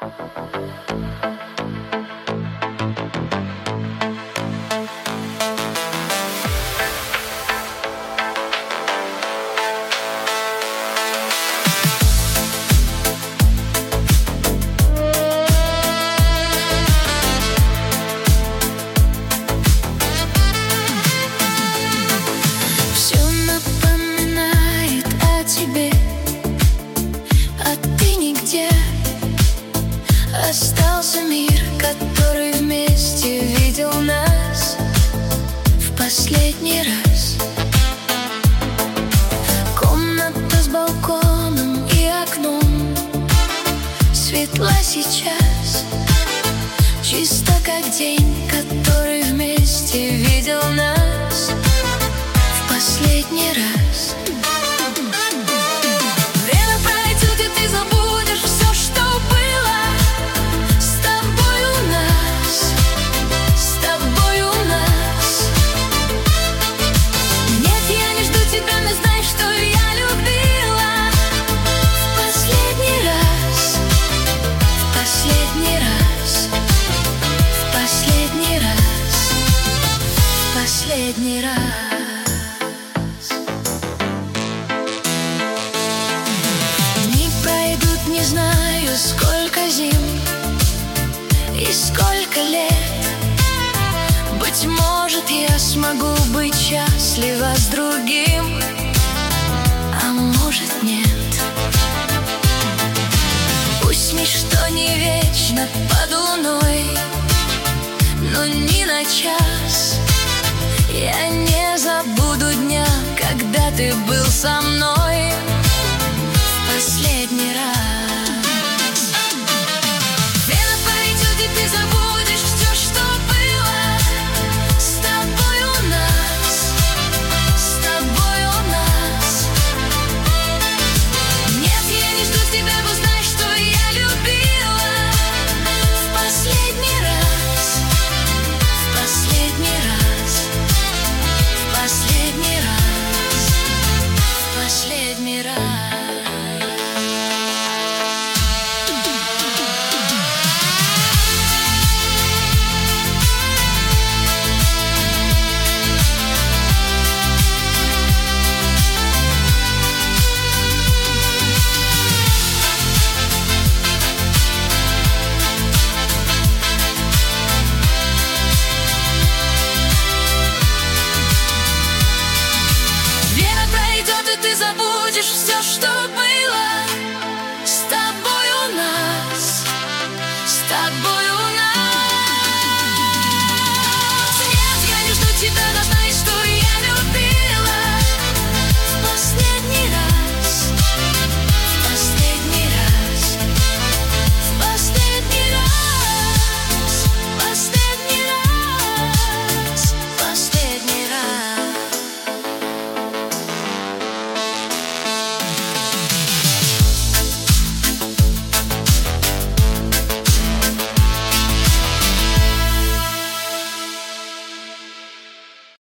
Остался мир, который вместе видел нас в последний раз. Комната с балконом и окном светла сейчас, чисто как день, который вместе видел нас в последний раз. Время пройдет, и ты забудешь все, что было с тобой у нас, с тобой у нас. Нет, я не жду тебя, но знай, что я любила в последний раз, в последний раз, в последний раз, в последний раз. Не знаю, сколько зим и сколько лет. Быть может, я смогу быть счастлива с другим, а может, нет. Пусть ничто не вечно под луной, но ни на час я не забуду дня, когда ты был со мной.